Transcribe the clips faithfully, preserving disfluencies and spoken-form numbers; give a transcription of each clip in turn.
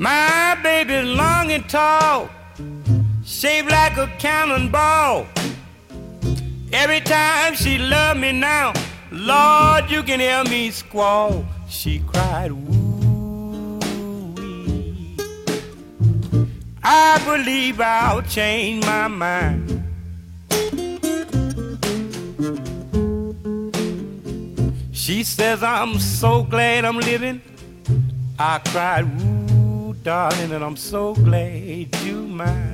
My baby's long and tall, shaped like a cannonball. Every time she love me now, Lord, you can hear me squall. She cried, woo-wee. I believe I'll change my mind. She says, I'm so glad I'm living. I cried, woo, darling, and I'm so glad you mine.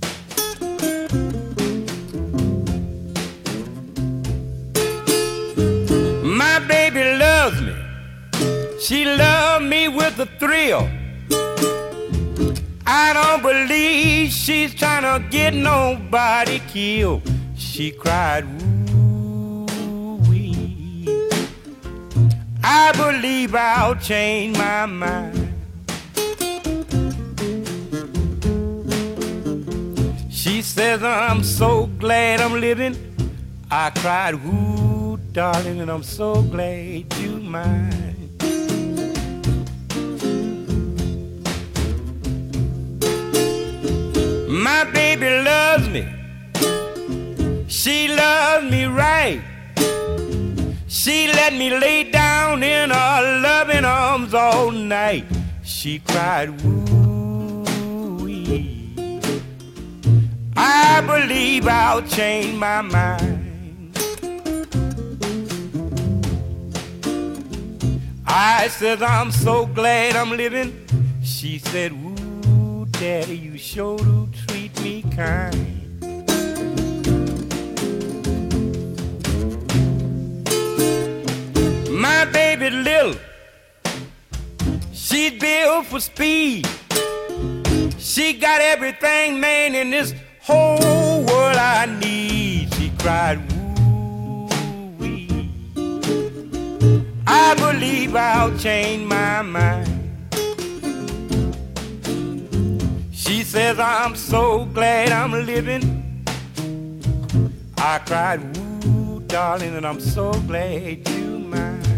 My baby loves me. She loves me with a thrill. I don't believe she's trying to get nobody killed. She cried, woo-wee. I believe I'll change my mind. She says, I'm so glad I'm living. I cried, woo, darling, and I'm so glad you mine. My baby loves me. She loves me right. She let me lay down in her loving arms all night. She cried, woo-wee. I believe I'll change my mind. I said, I'm so glad I'm living. She said, woo, daddy, you sure do treat me kind. My baby little, she's built for speed. She got everything, man, in this whole world I need. She cried, woo-wee. I believe I'll change my mind. She says, I'm so glad I'm living. I cried, woo, darling, and I'm so glad you mine.